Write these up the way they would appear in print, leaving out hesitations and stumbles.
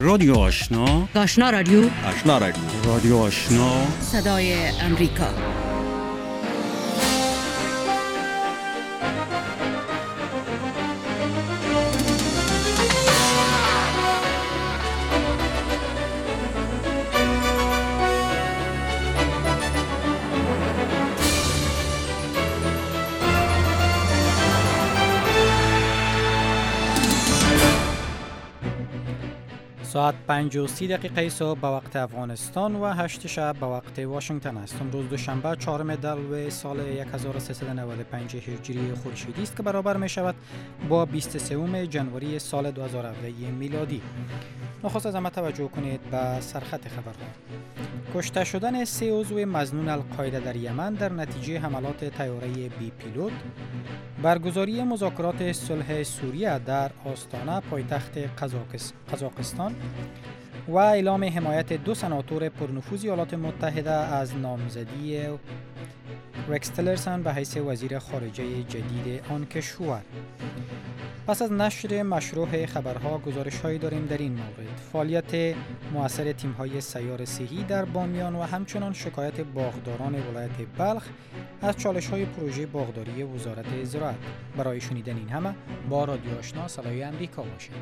رادیو آشنا، آشنا رادیو، رادیو آشنا، صدای امریکا. ساعت 5:30 صبح به وقت افغانستان و 8 شب به وقت واشنگتن است. امروز دوشنبه 4 دلو سال 1395 هجری خورشیدی است که برابر می شود با 23 جنوری سال 2017 میلادی. نخست از همه توجه کنید به سرخط خبرها. کشته شدن 3 عضو مظنون القاعده در یمن در نتیجه حملات طیاره بی پیلوت، برگزاری مذاکرات صلح سوریه در آستانه پایتخت قزاقستان و اعلام حمایت 2 سناتور پرنفوذ ایالات متحده از نامزدی رکس تیلرسن به حیث وزیر خارجه جدید آن کشور. پس از نشر مشروع خبرها گزارش‌هایی داریم در این مورد: فعالیت مؤثر تیم‌های سیار صحی در بامیان و همچنان شکایت باغداران ولایت بلخ از چالش‌های پروژه باغداری وزارت زراعت. برای شنیدن این همه با رادیو آشنا صدای امریکا باشید.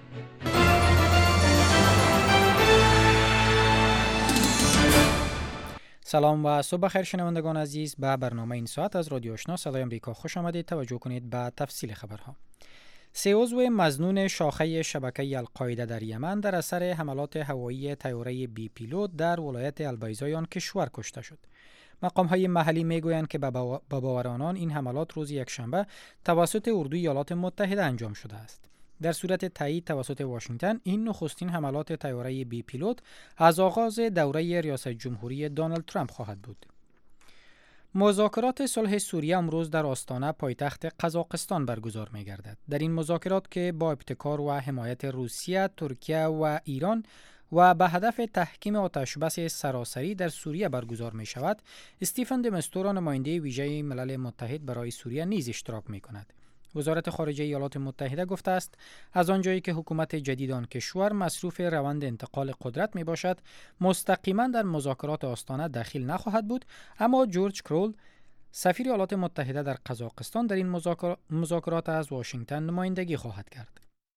سلام و صبح بخیر شنوندگان عزیز، به برنامه این ساعت از رادیو آشنا صدای امریکا خوش آمدید. توجه کنید به تفصیل خبرها. 3 عضو مظنون شاخه شبکه القاعده در یمن در اثر حملات هوایی طیاره بی پیلوت در ولایت البیضای آن کشور کشته شد. مقام‌های محلی میگویند که به باور آنان این حملات روز یکشنبه توسط اردوی ایالات متحده انجام شده است. در صورت تایید توسط واشنگتن، این نخستین حملات طیاره بی پیلوت از آغاز دوره ریاست جمهوری دونالد ترامپ خواهد بود. مذاکرات صلح سوریه امروز در آستانه پایتخت قزاقستان برگزار می‌گردد. در این مذاکرات که با ابتکار و حمایت روسیه، ترکیه و ایران و به هدف تحکیم آتش‌بس سراسری در سوریه برگزار می شود، استیفن د مستورا نماینده ویژه ملل متحد برای سوریه نیز اشتراک می کند. وزارت خارجه ایالات متحده گفته است از آنجایی که حکومت جدید آن کشور مصروف روند انتقال قدرت می باشد، مستقیما در مذاکرات آستانه دخیل نخواهد بود، اما جورج کرول سفیر ایالات متحده در قزاقستان در این مذاکرات از واشنگتن نمایندگی خواهد کرد.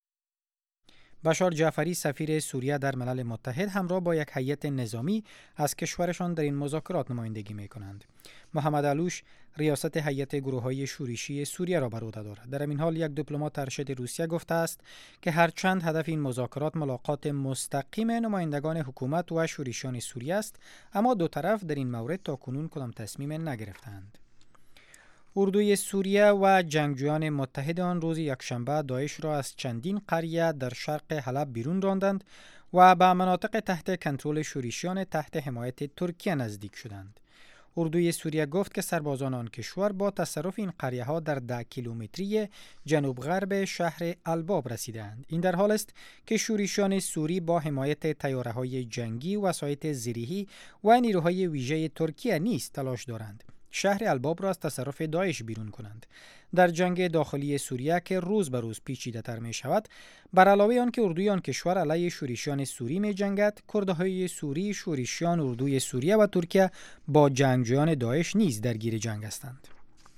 بشار جعفری سفیر سوریه در ملل متحد همراه با یک هیئت نظامی از کشورشان در این مذاکرات نمایندگی می‌کنند. محمد علوش ریاست هیئت گروه‌های شورشی سوریه را بر عهده دارد. در این حال یک دیپلمات ارشد روسیه گفته است که هرچند هدف این مذاکرات ملاقات مستقیم نمایندگان حکومت و شورشیان سوریه است، اما دو طرف در این مورد تاکنون کدام تصمیم نگرفتند. اردوی سوریه و جنگجویان متحد آن روز یکشنبه داعش را از چندین قریه در شرق حلب بیرون راندند و به مناطق تحت کنترل شورشیان تحت حمایت ترکیه نزدیک شدند. اردوی سوریه گفت که سربازان آن کشور با تصرف این قریه‌ها در 10 کیلومتری جنوب غرب شهر الباب رسیدند. این در حال است که شورشیان سوری با حمایت طیاره‌های جنگی، وسایط زیرهی و نیروهای ویژه ترکیه نیز تلاش دارند شهر الباب را از تصرف داعش بیرون کنند. در جنگ داخلی سوریه که روز به روز پیچیده‌تر می شود، بر علاوه آن که اردوی آن کشور علیه شورشیان سوری می جنگد، کردهای سوری، شورشیان اردوی سوریه و ترکیه با جنگجویان داعش نیز درگیر جنگ هستند.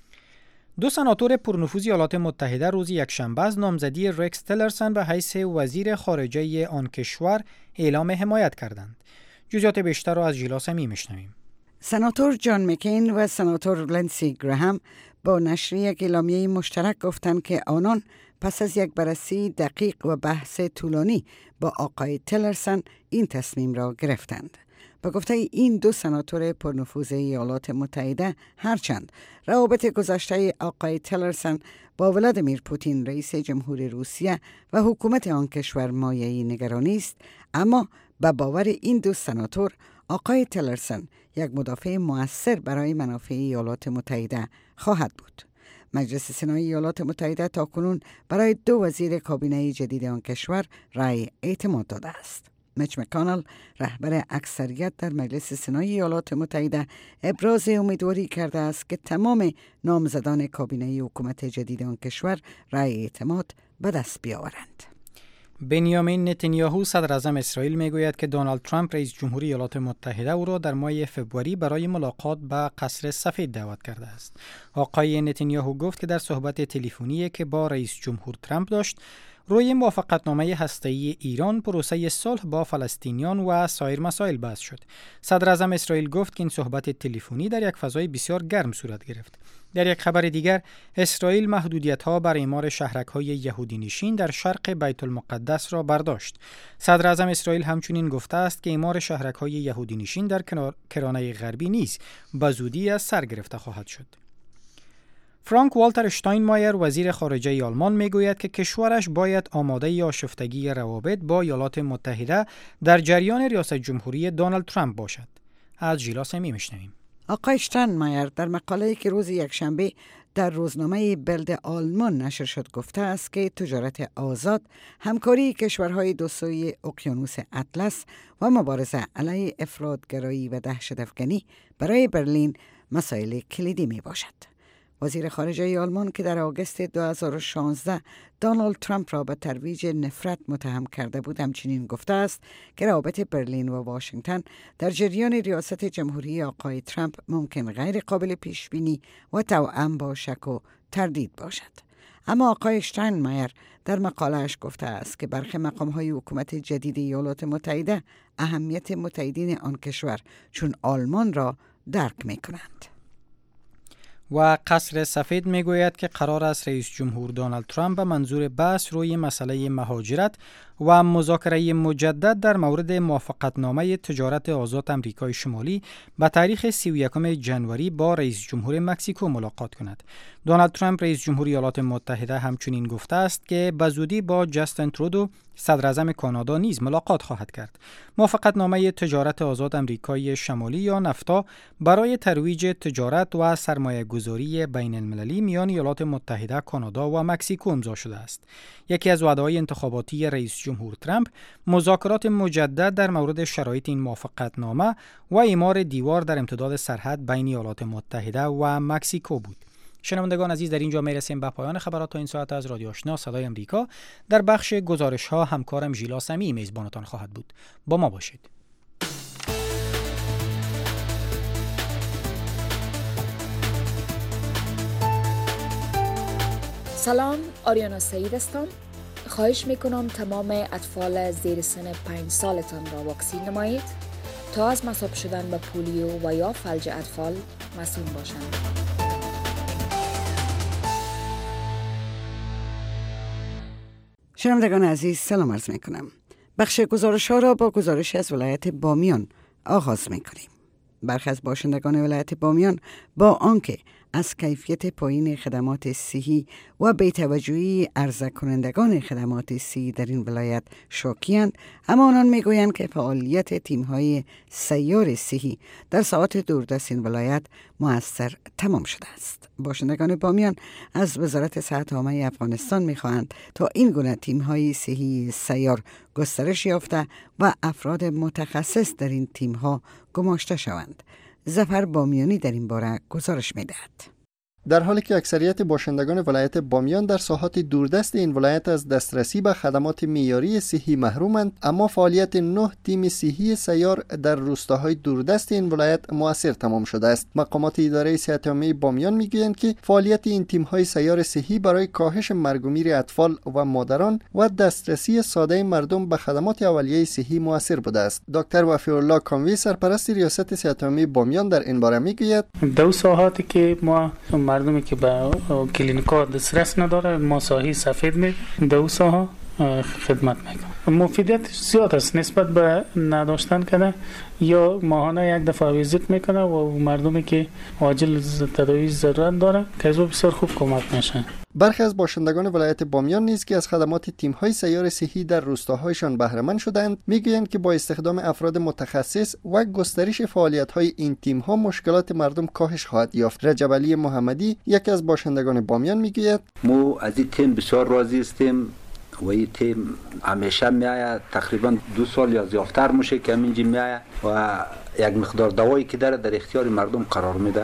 2 سناتور پرنفوذ ایالات متحده روز یکشنبه از نامزدی رکس تیلرسن به حیث وزیر خارجه آن کشور اعلام حمایت کردند. جزئیات بیشتر را از ژیلا سمی میشنویم. سناتور جان مکین و سناتور لنسی گراهام با نشر یک اعلامیه مشترک گفتند که آنان پس از یک بررسی دقیق و بحث طولانی با آقای تیلرسن این تصمیم را گرفتند. با گفته این 2 سناتور پرنفوذ ایالات متحده، هرچند روابط گذشته آقای تیلرسن با ولادیمیر پوتین رئیس جمهور روسیه و حکومت آن کشور مایه‌ای نگرانی است، اما به باور این 2 سناتور آقای تیلرسن یک مدافع مؤثر برای منافع ایالات متحده خواهد بود. مجلس سنای ایالات متحده تاکنون برای 2 وزیر کابینه جدید آن کشور رأی اعتماد داده است. میچ مکانل رهبر اکثریت در مجلس سنای ایالات متحده ابراز امیدواری کرده است که تمام نامزدان کابینه حکومت جدید آن کشور رأی اعتماد به دست بیاورند. بنیامین نتانیاهو صدر اعظم اسرائیل میگوید که دونالد ترامپ رئیس جمهوری ایالات متحده او را در ماه فوریه برای ملاقات به قصر سفید دعوت کرده است. آقای نتانیاهو گفت که در صحبت تلفنی که با رئیس جمهور ترامپ داشت، روی موافقتنامه هسته‌ای ایران، پروسه صلح با فلسطینیان و سایر مسائل بحث شد. صدر اعظم اسرائیل گفت که این صحبت تلفنی در یک فضای بسیار گرم صورت گرفت. در یک خبر دیگر، اسرائیل محدودیت‌ها بر اعمار شهرک‌های یهودی نشین در شرق بیت المقدس را برداشت. صدر اعظم اسرائیل همچنین گفته است که اعمار شهرک‌های یهودی نشین در کرانه غربی نیز به زودی از سر گرفته خواهد شد. فرانک والتر شتاینمایر وزیر خارجه آلمان میگوید که کشورش باید آماده آشفتگی روابط با ایالات متحده در جریان ریاست جمهوری دونالد ترامپ باشد. از ژیلا سمی میشنویم. آقای شتاینمایر در مقاله‌ای که روز یکشنبه در روزنامه بلد آلمان نشر شد گفته است که تجارت آزاد، همکاری کشورهای دو سوی اقیانوس اطلس و مبارزه علیه افراطگرایی و دهشت‌افکنی برای برلین مسائل کلیدی می باشد. وزیر خارجه آلمان که در آگوست 2016 دونالد ترامپ را به ترویج نفرت متهم کرده بود، همچنین گفته است که روابط برلین و واشنگتن در جریان ریاست جمهوری آقای ترامپ ممکن غیر قابل پیش بینی و توأم با شک و تردید باشد. اما آقای شتاینمایر در مقاله‌اش گفته است که برخی مقام‌های حکومت جدید ایالات متحده اهمیت متحدین آن کشور چون آلمان را درک می‌کنند. و قصر سفید میگوید که قرار است رئیس جمهور دونالد ترامپ به منظور بحث روی مسئله مهاجرت و مذاکره مجدد در مورد موافقتنامه تجارت آزاد امریکای شمالی به تاریخ 31 جنوری با رئیس جمهور مکزیکو ملاقات کند. دونالد ترامپ رئیس جمهوری ایالات متحده همچنین گفته است که به زودی با جاستین ترودو صدر اعظم کانادا نیز ملاقات خواهد کرد. موافقتنامه تجارت آزاد امریکای شمالی یا نفتا برای ترویج تجارت و سرمایه‌گذاری بین المللی میان ایالات متحده، کانادا و مکزیکو امضا شده است. یکی از وعده‌های انتخاباتی رئیس جمهور ترامپ مذاکرات مجدد در مورد شرایط این موافقتنامه و اعمار دیوار در امتداد سرحد بین ایالات متحده و مکزیکو بود. شنوندگان عزیز، در اینجا میرسیم به پایان خبرات این ساعت از رادیو آشنا صدای امریکا. در بخش گزارش ها همکارم ژیلا سمی میزبانتان خواهد بود. با ما باشید. سلام، آریانا سعید هستم. خواهش میکنم تمام اطفال زیر سن 5 سالتان را واکسین نمایید تا از مصاب شدن به پولیو و یا فلج اطفال مسئول باشند. شنوندگان عزیز، سلام عرض می کنم. بخش گزارش ها را با گزارش از ولایت بامیان آغاز می کنیم. برخی از باشندگان ولایت بامیان با آنکه از کیفیت پایین خدمات صحی و بی‌توجهی عرضه کنندگان خدمات صحی در این ولایت شاکی‌اند، اما آنان میگویند که فعالیت تیم‌های سیار صحی در ساعات دوردست این ولایت مؤثر تمام شده است. باشندگان بامیان از وزارت صحت عامه افغانستان می‌خواهند تا این گونه تیم‌های صحی سیار گسترش یافته و افراد متخصص در این تیم‌ها گماشته شوند. ظفر بامیانی در این باره گزارش می‌دهد. در حالی که اکثریت باشندگان ولایت بامیان در ساحات دوردست این ولایت از دسترسی به خدمات معیاری صحی محرومند، اما فعالیت 9 تیم صحی سیار در روستاهای دوردست این ولایت مؤثر تمام شده است. مقامات اداره صحت عامه بامیان میگویند که فعالیت این تیم‌های سیار صحی برای کاهش مرگ و میر اطفال و مادران و دسترسی ساده مردم به خدمات اولیه صحی مؤثر بوده است. دکتر وفی‌الله کاموی سرپرست ریاست صحت عامه بامیان در این باره میگوید: دو ساعاتی که ما مردمی که به کلینیک‌ها دسترس نداره، ما ساحه سفید می دو ساعت خدمت میکنم. مفیدیت زیاد است نسبت به نداشتن کنه یا ماهانه یک دفعه ویزیت میکنه و مردمی که عاجل تداوی ضرورت داره که از بسیار خوب کمک میشه. برخی از باشندگان ولایت بامیان نیز که از خدمات تیم‌های سیار صحی در روستاهایشان بهره مند شدند، میگویند که با استخدام افراد متخصص و گسترش فعالیت‌های این تیم‌ها مشکلات مردم کاهش خواهد یافت. رجب علی محمدی یکی از باشندگان بامیان میگوید: ما از این تیم بسیار راضی هستیم و این تیم همیشه میآید، تقریبا 2 سال یا زیادتر میشه که همینجا میآید و یک مقدار دوایی که در اختیار مردم قرار میده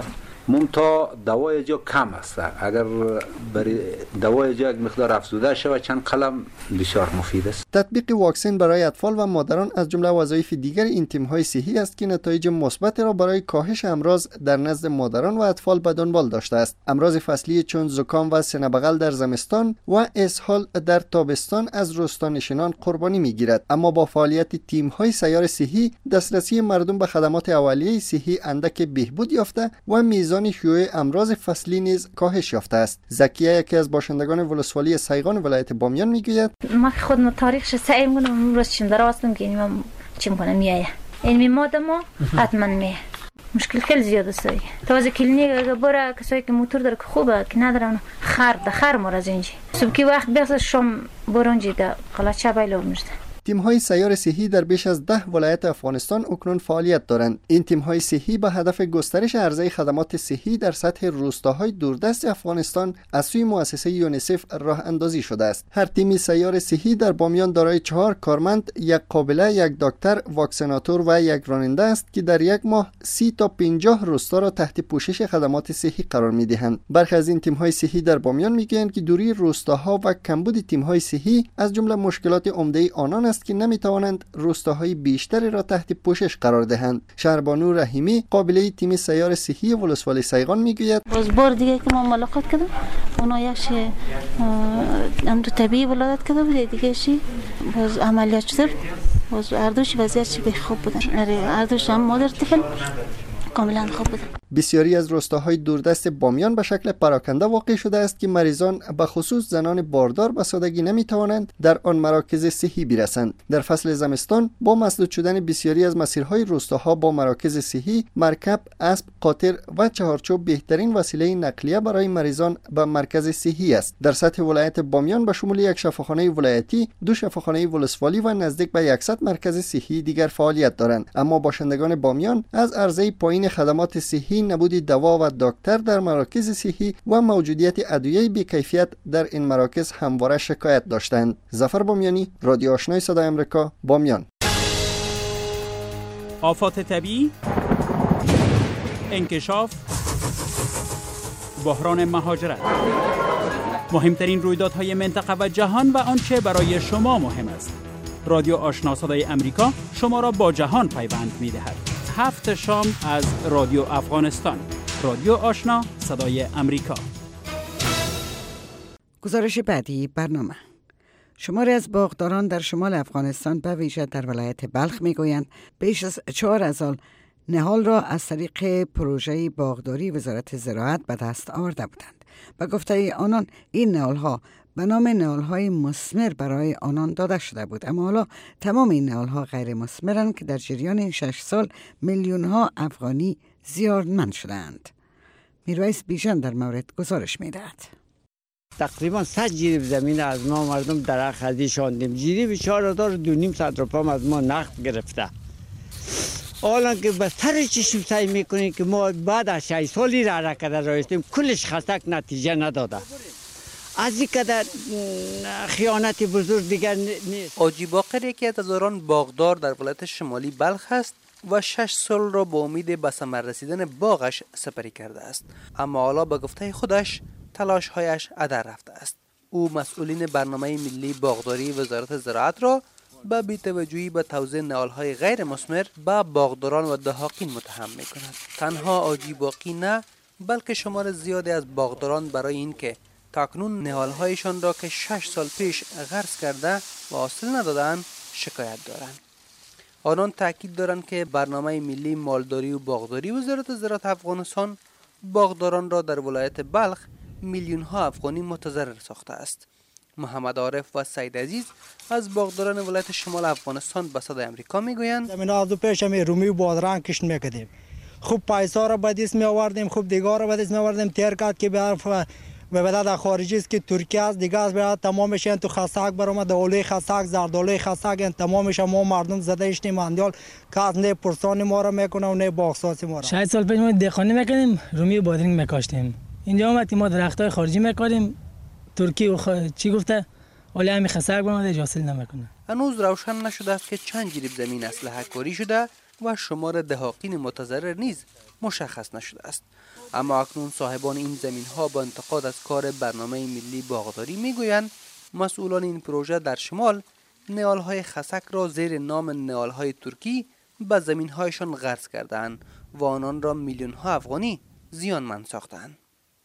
ممتا دوای جا کم است. اگر برای دوای جا یک مقدار افزوده شود چند قلم بسیار مفید است. تطبیق واکسن برای اطفال و مادران از جمله وظایف دیگر این تیم‌های صحی است که نتایج مثبت را برای کاهش امراض در نزد مادران و اطفال به دنبال داشته است. امراض فصلی چون زکام و سینه بغل در زمستان و اسهال در تابستان از روستانشینان قربانی می‌گیرد، اما با فعالیت تیم‌های سیار صحی دسترسی مردم به خدمات اولیه صحی اندک بهبود یافته و میزان شیوع امراض فصلی نیز کاهش یافته است. زکیه یکی از باشندگان ولسوالی سیغان ولایت بامیان میگوید ما خودم تاریخش سعی می‌کنم امروز چیم دراستم که من چیم کنم میایه این ماده ما حتما میه مشکل خیلی زیاد است. تازه کلینیک برای کسایی که موتور داره که خوبه که ندارن خر مرز اینجی صبح کی وقت بیاست شام برونجی ده قلعه چابایلو میشته. تیم‌های سیار صحی در بیش از 10 ولایت افغانستان اکنون فعالیت دارند. این تیم‌های صحی به هدف گسترش عرضه خدمات صحی در سطح روستاهای دوردست افغانستان از سوی مؤسسه یونیسف راه اندازی شده است. هر تیم سیار صحی در بامیان دارای 4 کارمند، یک قابله، یک دکتر، واکسیناتور و یک راننده است که در یک ماه 30 تا 50 روستا را تحت پوشش خدمات صحی قرار می‌دهند. برخی از این تیم‌های صحی در بامیان می‌گویند که دوری روستاها و کمبود تیم‌های صحی از جمله مشکلات عمده آنان است که نمیتوانند روستاهای بیشتری را تحت پوشش قرار دهند. شهربانو رحیمی قابله تیم سیار صحی ولسوالی سیغان میگوید باز بار دیگه که ما ملاقات کردم اونا یکش امر طبیعی ولادت کرده بود، دیگه شی باز عملیات شده، باز اردوش وضعیت چی خوب بودن، اردوش هم مادر طفل کاملا خوب بودن. بسیاری از روستاهای دوردست بامیان به شکل پراکنده واقع شده است که مریضان به خصوص زنان باردار به سادگی نمیتوانند در آن مراکز صحی برسند. در فصل زمستان با مسدود شدن بسیاری از مسیرهای روستاها با مراکز صحی، مرکب، اسب، قاطر و چهارچوب بهترین وسیله نقلیه برای مریضان به مرکز صحی است. در سطح ولایت بامیان به شمول یک شفاخانه ولایتی، 2 شفاخانه ولسوالی و نزدیک به 100 مرکز صحی دیگر فعالیت دارند، اما باشندگان بامیان از عرضه پایین خدمات صحی، نبود دوا و دکتر در مراکز صحی و موجودیت ادویه بی‌کیفیت در این مراکز همواره شکایت داشتند. ظفر بامیانی، رادیو آشنای صدای آمریکا، بامیان. آفات طبیعی، انکشاف، بحران مهاجرت، مهمترین رویدادهای منطقه و جهان و آنچه برای شما مهم است. رادیو آشنا صدای آمریکا شما را با جهان پیوند می‌دهد. 7 شام از رادیو افغانستان. رادیو آشنا صدای آمریکا. گزارش بعدی برنامه. شماری از باغداران در شمال افغانستان به ویژه در ولایت بلخ میگویند بیش از 4000 نهال را از طریق پروژه باغداری وزارت زراعت به دست آورده بودند. به گفته آنان این نهال‌ها به نام نهال‌های مثمر برای آنان داده شده بود، اما حالا تمام این نهال‌ها غیر مثمرند که در جریان این 6 سال میلیون‌ها افغانی زیانمند شدند. میرویس بیژن در مورد گزارش می‌دهد. تقریبا 100 جریب زمین از ما مردم در خریدی شاندیم. جریب 4,200 روپیه از ما نقد گرفته. حالا که به سر چشم سعی میکنیم که ما بعد از 6 سالی را حرکت رایستیم کلش خطک نتیجه نداده. از این قدر خیانت بزرگ دیگر نیست. حاجی باقر یکی از هزاران باغدار در ولایت شمالی بلخ است و 6 سال را با امید به ثمر رسیدن باغش سپری کرده است، اما حالا به گفته خودش تلاش‌هایش هدر رفته است. او مسئولین برنامه ملی باغداری وزارت زراعت را به بی‌توجهی به توزیع نهال‌های غیر مثمر به باغداران و دهاقین متهم می‌کند. تنها حاجی باقی نه، بلکه شمار زیادی از باغداران برای اینکه تاکنون نهال‌هایشان را که 6 سال پیش غرس کرده و حاصل ندادند شکایت دارند. آنان تاکید دارند که برنامه ملی مالداری و باغداری وزارت زراعت افغانستان باغداران را در ولایت بلخ میلیون‌ها افغانی متضرر ساخته است. محمد عارف و سید عزیز از باغداران ولایت شمال افغانستان به صدای آمریکا میگویند زمین از دو پیش می رومی و بادرنگ کشت میکردیم، خوب پیسا را به دست می آوردیم، خوب دیگار را به دست می آوردیم. تیر کرد که به بلد خارجی است که ترکیه است، دیگه از برای تمامش تو خسک برآمد، اولی خسک، زردولی خسک، تمامش ما مردم زده اشتیم اندیال که از نه پرسان ما را میکنه و نه باغسازی ما را. 6 سال پیش ما دهخانی میکنیم، رومی و بادرنگ میکاشتیم. اینجا اومد که ما درختای خارجی میکاریم، ترکی و چی گفته ولی همین خسک برآمده حاصل نمیکنه. هنوز روشن نشده است که چند جریب زمین اسلحه کاری شده و شمار دهاقین متضرر نیز مشخص نشده است. اما اکنون صاحبان این زمین‌ها با انتقاد از کار برنامه ملی باغداری میگویند مسئولان این پروژه در شمال نهال‌های خسک را زیر نام نهال‌های ترکی به زمین‌هایشان غرس کردند و آنان را میلیون‌ها افغانی زیانمند ساختند.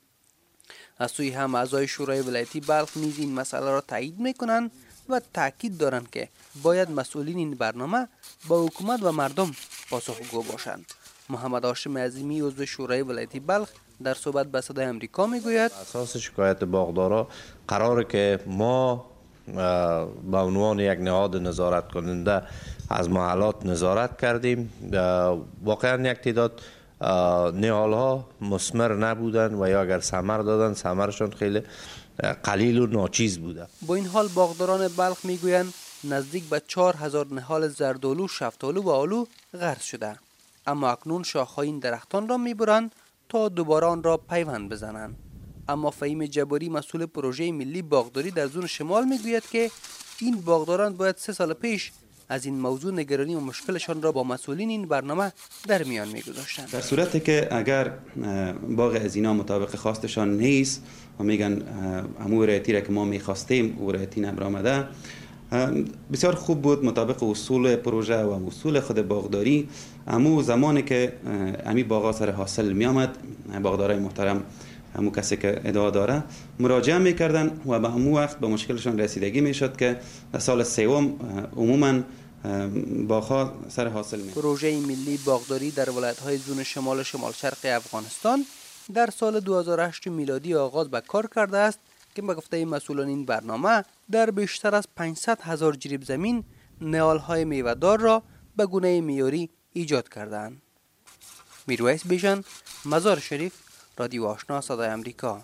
از سوی هم اعضای شورای ولایتی بلخ نیز این مسئله را تایید می‌کنند و تاکید دارند که باید مسئولین این برنامه با حکومت و مردم پاسخگو باشند. محمد هاشم عظیمی عضو شورای ولایتی بلخ در صحبت با صدای آمریکا میگوید اساس شکایت باغدارا قراره که ما به عنوان یک نهاد نظارت کننده از محلات نظارت کردیم. واقعا یک تعداد نهال‌ها مثمر نبودن و یا اگر ثمر دادن ثمرشون خیلی قلیل و ناچیز بوده. با این حال باغداران بلخ میگویند نزدیک به 4000 نهال زردآلو، شفتالو و آلو غرس شده. اما اکنون شاخه‌های این درختان را میبرند تا دوباره آن را پیوند بزنند. اما فهیم جباری مسئول پروژه ملی باغداری در زون شمال میگوید که این باغداران باید 3 سال پیش از این موضوع نگرانی و مشکلشان را با مسئولین این برنامه در میان میگذاشتند. در صورتی که اگر باغ از اینا مطابق خواستشان نیست و میگن همون رعایتی را که ما میخواستیم او رعایتی نبرآمده، بسیار خوب بود مطابق اصول پروژه و اصول خود باغداری همون زمانی که امی باغا سر حاصل می آمد، باغدارای محترم همون کسی که ادعا داره مراجعه میکردن و به همون وقت به مشکلشان رسیدگی میشد که در سال سوم عموما باغها سر حاصل می. پروژه ملی باغداری در ولایت‌های زون شمال و شمال شرق افغانستان در سال 2008 میلادی آغاز به کار کرده است که به گفته مسئولان این برنامه در بیشتر از 500,000 جریب زمین نهال‌های میوه‌دار را به گونه معیاری ایجاد کردند. میرویس بیژن، مزار شریف، رادیو آشنا صدای آمریکا.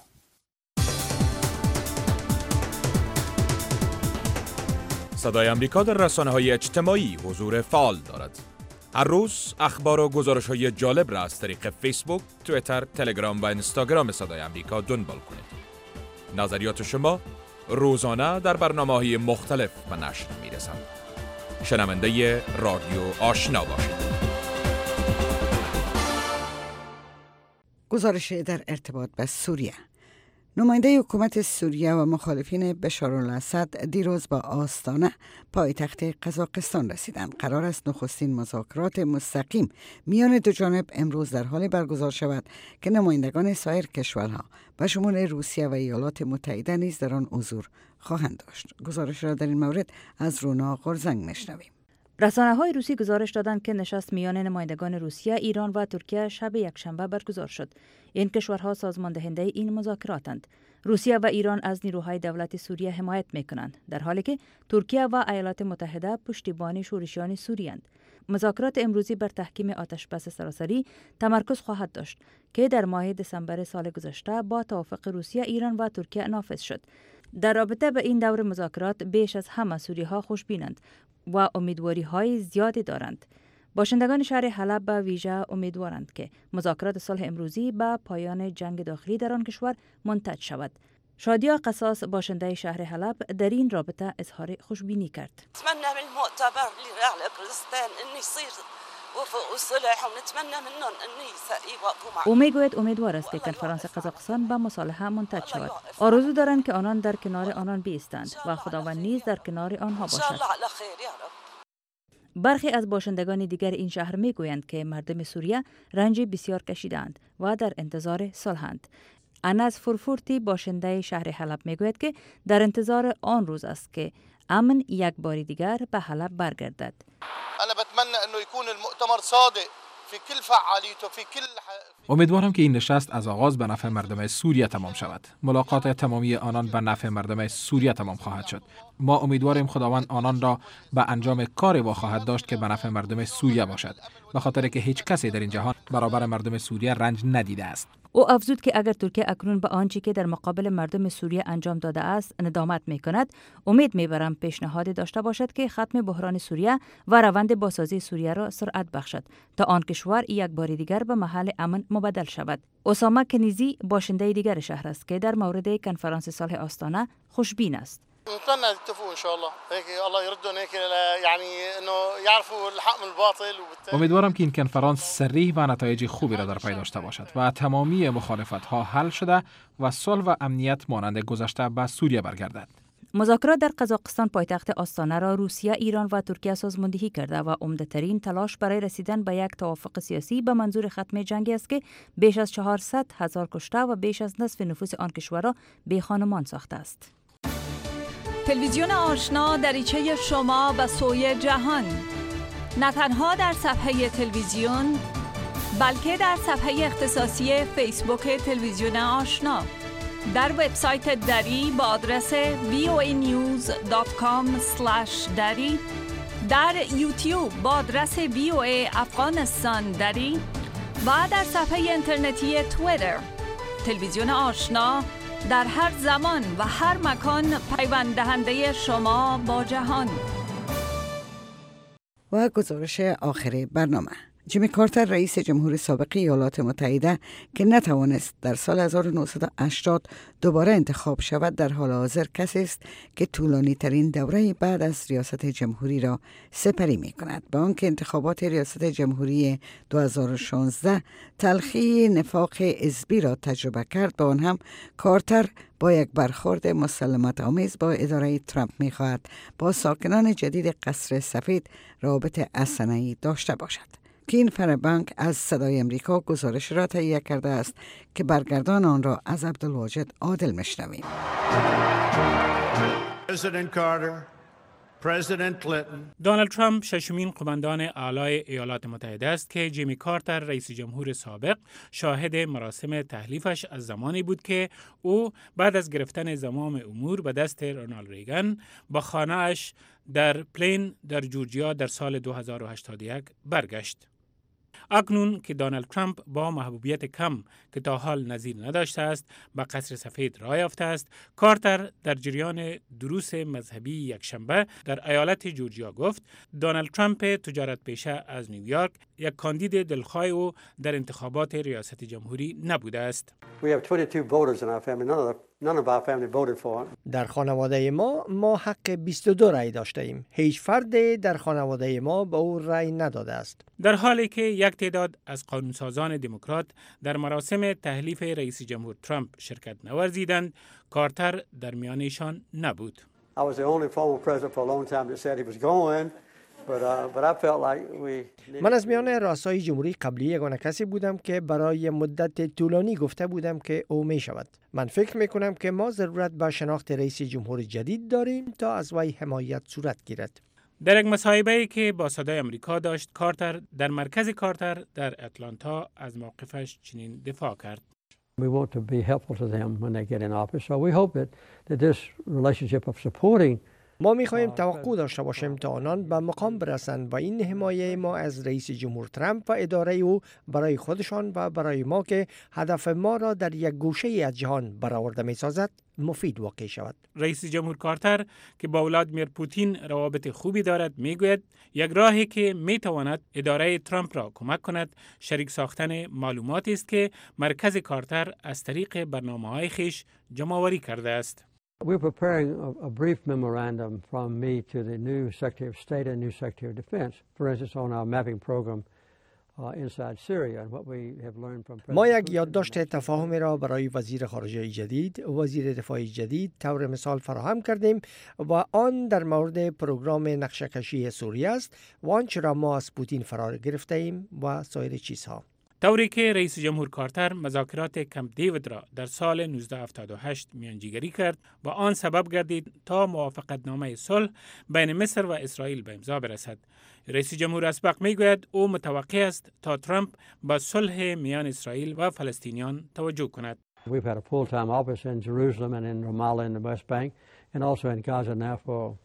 صدای آمریکا در رسانه‌های اجتماعی حضور فعال دارد. هر روز اخبار و گزارش‌های جالب را از طریق فیسبوک، توییتر، تلگرام و اینستاگرام صدای آمریکا دنبال کنید. نظریات شما روزانه در برنامه‌های مختلف به نشر می‌رسند. شنونده رادیو آشنا باشید. گزارش در ارتباط به سوریه. نماینده حکومت سوریه و مخالفین بشارالاسد دیروز با آستانه پایتخت قزاقستان رسیدند. قرار است نخستین مذاکرات مستقیم میان دو جانب امروز در حال برگزار شود که نمایندگان سایر کشورها به شمول روسیه و ایالات متحده نیز در آن حضور خواهند داشت. گزارش را در این مورد از رونا غرزنگ میشنویم. رسانه‌های روسی گزارش دادند که نشست میان نمایندگان روسیه، ایران و ترکیه شب یکشنبه برگزار شد. این کشورها سازمان دهنده این مذاکراتند. روسیه و ایران از نیروهای دولت سوریه حمایت می‌کنند، در حالی که ترکیه و ایالات متحده پشتیبان شورشیان سوریاند. مذاکرات امروزی بر تحکیم آتشبس سراسری تمرکز خواهد داشت که در ماه دسامبر سال گذشته با توافق روسیه، ایران و ترکیه نافذ شد. در رابطه به این دور مذاکرات بیش از همه سوری‌ها خوشبینند و امیدواری‌های زیادی دارند. باشندگان شهر حلب به ویژه امیدوارند که مذاکرات صلح امروزی به پایان جنگ داخلی در آن کشور منتج شود. شادیا قصاص باشنده شهر حلب در این رابطه اظهار خوشبینی کرد. او میگوید امیدوار است که کنفرانس قزاقستان به مصالحه منتج شود. آرزو دارند که آنان در کنار آنان بایستند و خداوند نیز در کنار آنها باشد. برخی از باشندگان دیگر این شهر میگویند که مردم سوریه رنج بسیار کشیدند و در انتظار صلحند. انس فرفورتی باشنده شهر حلب میگوید که در انتظار آن روز است که امن یک بار دیگر به حلب برگردد. امیدوارم که این نشست از آغاز به نفع مردم سوریه تمام شود. ملاقات تمامی آنان به نفع مردم سوریه تمام خواهد شد. ما امیدواریم خداوند آنان را به انجام کاری وا خواهد داشت که به نفع مردم سوریه باشد، به خاطر که هیچ کسی در این جهان برابر مردم سوریه رنج ندیده است. او افزود که اگر ترکیه اکنون به آنچه که در مقابل مردم سوریه انجام داده است ندامت می‌کند، امید می‌برم پیشنهادی داشته باشد که ختم بحران سوریه و روند بازسازی سوریه را سرعت بخشد تا آن کشور یک بار دیگر به محل امن مبدل شود. اسامه کنیزی باشنده دیگر شهر است که در مورد کنفرانس صلح آستانه خوشبین است. نتمنى يتفقوا ان شاء الله هيك الله يردهم هيك يعني انه يعرفوا الحق من الباطل. امیدوارم که این کنفرانس صریح و نتایج خوبی را در پی داشته باشد و تمامی مخالفت‌ها حل شده و صلح و امنیت مانند گذشته به سوریه برگردد. مذاکرات در قزاقستان پایتخت آستانه را روسیه، ایران و ترکیه سازماندهی کرده و عمده‌ترین تلاش برای رسیدن به یک توافق سیاسی به منظور ختم جنگ است که بیش از 400,000 کشته و بیش از نصف نفوس آن کشور را بی خانمان ساخته است. تلویزیون آشنا دریچه شما به سوی جهان، نه تنها در صفحه تلویزیون بلکه در صفحه اختصاصی فیسبوک تلویزیون آشنا، در وبسایت دری با آدرس voanews.com/dari، در یوتیوب با آدرس VOA افغانستان دری و در صفحه اینترنتی توییتر. تلویزیون آشنا در هر زمان و هر مکان پیوند دهنده شما با جهان. و گزارش آخر برنامه. جیمی کارتر رئیس جمهور سابق ایالات متحده که نتوانست در سال 1980 دوباره انتخاب شود، در حال حاضر کسی است که طولانی ترین دوره بعد از ریاست جمهوری را سپری می کند. با آنکه انتخابات ریاست جمهوری 2016 تلخی نفاق حزبی را تجربه کرد، با آن هم کارتر با یک برخورد مسالمت آمیز با اداره ترامپ می خواهد با ساکنان جدید قصر سفید رابطه حسنه‌ای داشته باشد. کین فربانک از صدای امریکا گزارش را تهیه کرده است که برگردان آن را از عبدالواجد عادل میشنویم. دونالد ترامپ ششمین قماندان اعلی ایالات متحده است که جیمی کارتر رئیس جمهور سابق شاهد مراسم تحلیفش از زمانی بود که او بعد از گرفتن زمام امور به دست رونالد ریگان با خانه‌اش در پلین در جورجیا در سال 2081 برگشت. اکنون که دونالد ترامپ با محبوبیت کم که تا حال نظیر نداشته است به قصر سفید راه یافته است، کارتر در جریان دروس مذهبی یکشنبه در ایالت جورجیا گفت دونالد ترامپ تجارت پیشه از نیویورک یک کاندید دلخواه او در انتخابات ریاست جمهوری نبوده است. در خانواده ما حق 22 رای داشته ایم. هیچ فرد در خانواده ما به او رای نداده است. در حالی که یک تعداد از قانونسازان دموکرات در مراسم تحلیف رئیس جمهور ترامپ شرکت نورزیدند، کارتر در میانشان نبود. من از میان رؤسای جمهوری قبلی یگانه کسی بودم که برای مدت طولانی گفته بودم که او می شود. من فکر می کنم که ما ضرورت به شناخت رئیس جمهور جدید داریم تا از وی حمایت صورت گیرد. در یک مصاحبه‌ای که با صدای امریکا داشت، کارتر در مرکز کارتر در اتلانتا از موقفش چنین دفاع کرد. We want to be helpful to them when they get in office. So we hope that this relationship of supporting ما می‌خواهیم توقع داشته باشیم تا آنان به مقام برسند و این حمایت ما از رئیس جمهور ترامپ و اداره او برای خودشان و برای ما که هدف ما را در یک گوشه از جهان برآورده می‌سازد مفید واقع شود. رئیس جمهور کارتر که با ولادیمیر پوتین روابط خوبی دارد میگوید یک راهی که میتواند اداره ترامپ را کمک کند شریک ساختن معلوماتی است که مرکز کارتر از طریق برنامه‌های خویش جمع‌آوری کرده است. We're preparing a brief memorandum from me to the new Secretary of State and new Secretary of Defense, for instance, on our mapping program inside Syria and what we have learned from President ما یک یادداشت تفاهمی را برای وزیر خارجه جدید، وزیر دفاع جدید طور مثال فراهم کردیم و آن در مورد پروگرام نقشه‌کشی سوریه است و آنچه را ما از پوتین فرا گرفته ایم و سایر چیزها. طوری که رئیس جمهور کارتر مذاکرات کمپ دیوید را در سال 1978 میانجیگری کرد و آن سبب گردید تا موافقتنامه صلح بین مصر و اسرائیل به امضا برسد. رئیس جمهور اسبق میگوید او متوقع است تا ترامپ به صلح میان اسرائیل و فلسطینیان توجه کند. We've had a full-time office in Jerusalem and in Ramallah in the West Bank and also in Gaza now for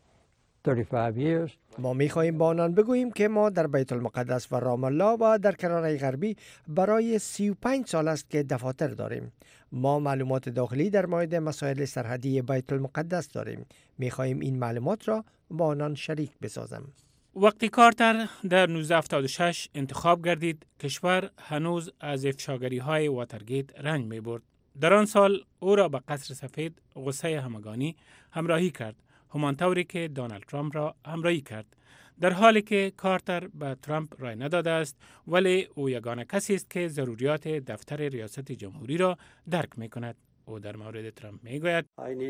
35 years. ما می‌خواهیم با آنان بگوییم که ما در بیت المقدس و رام الله و در کرانه غربی برای 35 سال است که دفاتر داریم. ما معلومات داخلی در مورد مسائل سرحدی بیت المقدس داریم. می‌خواهیم این معلومات را با آنان شریک بسازم. وقتی کارتر در 1976 انتخاب گردید، کشور هنوز از افشاگری‌های واترگیت رنج می‌برد. در آن سال او را به قصر سفید غصه همگانی همراهی کرد همان طوری که دونالد ترامپ را همراهی کرد. در حالی که کارتر به ترامپ رای نداده است، ولی او یگانه کسی است که ضروریات دفتر ریاست جمهوری را درک می کند. او در مورد ترامپ می گوید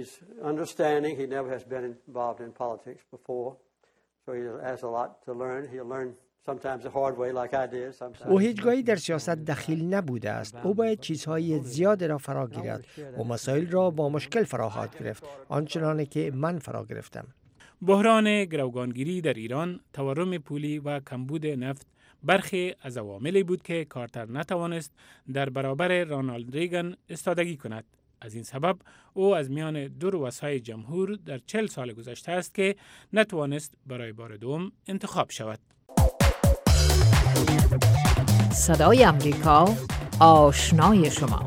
او هیچگاهی در سیاست دخیل نبوده است. او باید چیزهای زیاد را فرا گیرد و مسائل را با مشکل فرا خواهد گرفت، آنچنانی که من فرا گرفتم. بحران گروگانگیری در ایران، تورم پولی و کمبود نفت برخی از عواملی بود که کارتر نتوانست در برابر رونالد ریگان ایستادگی کند. از این سبب او از میان دو رؤسای جمهور در 40 سال گذشته است که نتوانست برای بار دوم انتخاب شود. صدای امریکا، آشنای شما.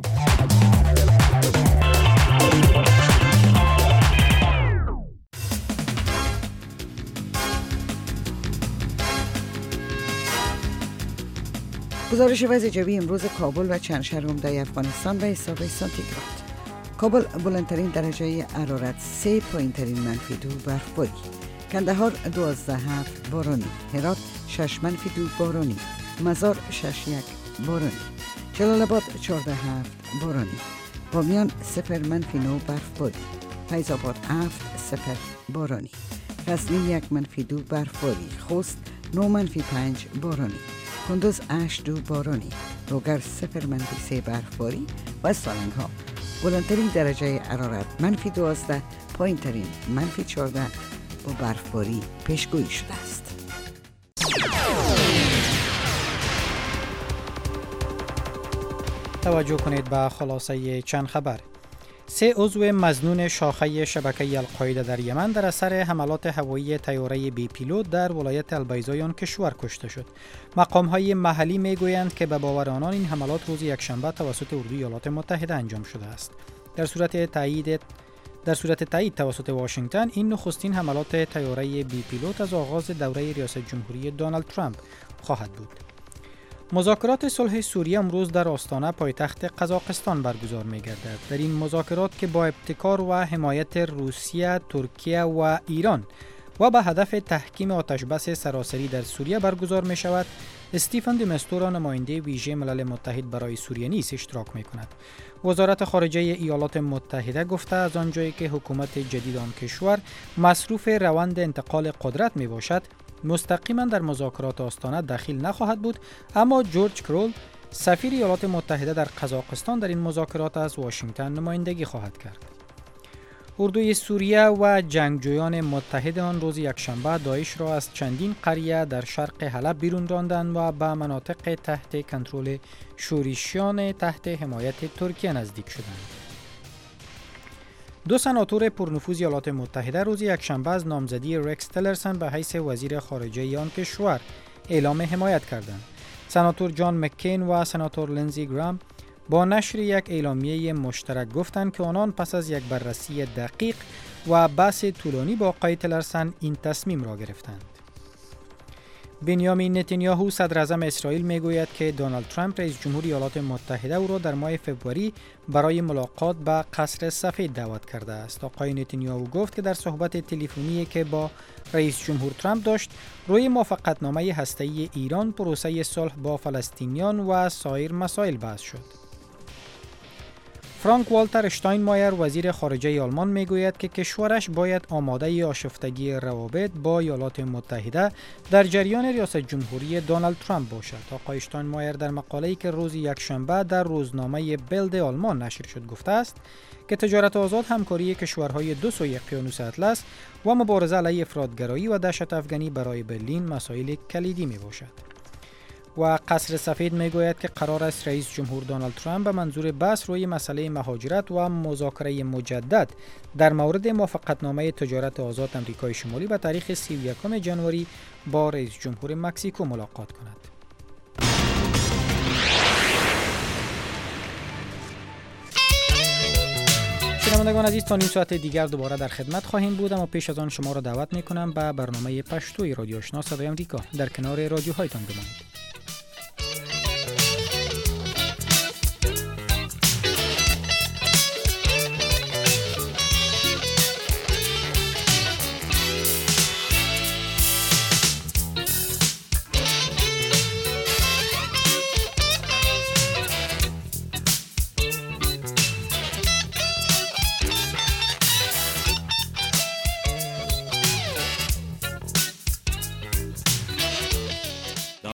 گزارش وضع جوی امروز کابل و چند شهر عمده افغانستان به حساب سانتیگراد. کابل بلندترین درجه حرارت 3، پایینترین -2 برفباری. کندهار 12.7 بارانی. هرات 6-2 بارانی. مزار 6.1 بارانی. جلال آباد 14.7 بارانی. بامیان 0-9 برفباری. فیض آباد 7-0 بارانی. غزنی 1-2 برفباری. خوست 9-5 بارانی. کندوز 8-2 بارانی. روگر 0-3 برفباری و سالنگ ها بلندترین درجه حرارت -12، پایینترین -14 با برفباری پیشگویی شده است. توجه کنید به خلاصه چند خبر. 3 عضو مظنون شاخه شبکه القاعده در یمن در اثر حملات هوایی طیاره بی پیلوت در ولایت البیضا کشور کشته شد. مقام‌های محلی می‌گویند که به باور آنان این حملات روز یکشنبه توسط اردوی ایالات متحده انجام شده است. در صورت تایید توسط واشنگتن، این نخستین حملات طیاره بی پیلوت از آغاز دوره ریاست جمهوری دونالد ترامپ خواهد بود. مذاکرات صلح سوریه امروز در آستانه پایتخت قزاقستان برگزار می‌گردد. در این مذاکرات که با ابتکار و حمایت روسیه، ترکیه و ایران و به هدف تحکیم آتشبس سراسری در سوریه برگزار می‌شود، استیفن دی مستورا، نماینده ویژه ملل متحد برای سوریه نیز اشتراک می‌کند. وزارت خارجه ایالات متحده گفته از آنجایی که حکومت جدید آن کشور مصروف روند انتقال قدرت میباشد، مستقیما در مذاکرات آستانه دخیل نخواهد بود، اما جورج کرول، سفیر ایالات متحده در قزاقستان، در این مذاکرات از واشنگتن نمایندگی خواهد کرد. اردوی سوریه و جنگجویان متحد آن روز یکشنبه داعش را از چندین قریه در شرق حلب بیرون راندند و به مناطق تحت کنترل شورشیان تحت حمایت ترکیه نزدیک شدند. 2 سناتور پرنفوذ ایالات متحده روز یکشنبه از نامزدی رکس تلرسن به حیث وزیر خارجه آن کشور اعلام حمایت کردند. سناتور جان مکین و سناتور لنزی گرام با نشر یک اعلامیه مشترک گفتند که آنان پس از یک بررسی دقیق و بحث طولانی با آقای تلرسن این تصمیم را گرفتند. بنیامین نتانیاهو، صدر اعظم اسرائیل، میگوید که دونالد ترامپ، رئیس جمهور ایالات متحده، او را در ماه فوریه برای ملاقات به قصر سفید دعوت کرده است. آقای نتانیاهو گفت که در صحبت تلفنی که با رئیس جمهور ترامپ داشت، روی موافقتنامه هسته‌ای ایران، پروسه صلح با فلسطینیان و سایر مسائل بحث شد. فرانک والتر اشتاینمایر، وزیر خارجه آلمان، میگوید که کشورش باید آماده آشفتگی روابط با ایالات متحده در جریان ریاست جمهوری دونالد ترامپ باشد. آقای اشتاینمایر در مقاله‌ای که روز یکشنبه در روزنامه بلد آلمان نشر شد گفته است که تجارت آزاد، همکاری کشورهای دو سوی اقیانوس اطلس و مبارزه علیه افراطگرایی و دهشت افغانی برای برلین مسائل کلیدی میباشد. و قصر سفید میگوید که قرار است رئیس جمهور دونالد ترامپ به منظور بحث روی مسئله مهاجرت و مذاکره مجدد در مورد موافقتنامه تجارت آزاد آمریکای شمالی به تاریخ 31 ژانویه با رئیس جمهور مکزیکو ملاقات کند. شنوندگان عزیز، تا نیم ساعت دیگر دوباره در خدمت خواهیم بود، اما پیش از آن شما را دعوت میکنم به برنامه پشتوی رادیو آشنا صدای آمریکا در کنار رادیوهایتان بمانید.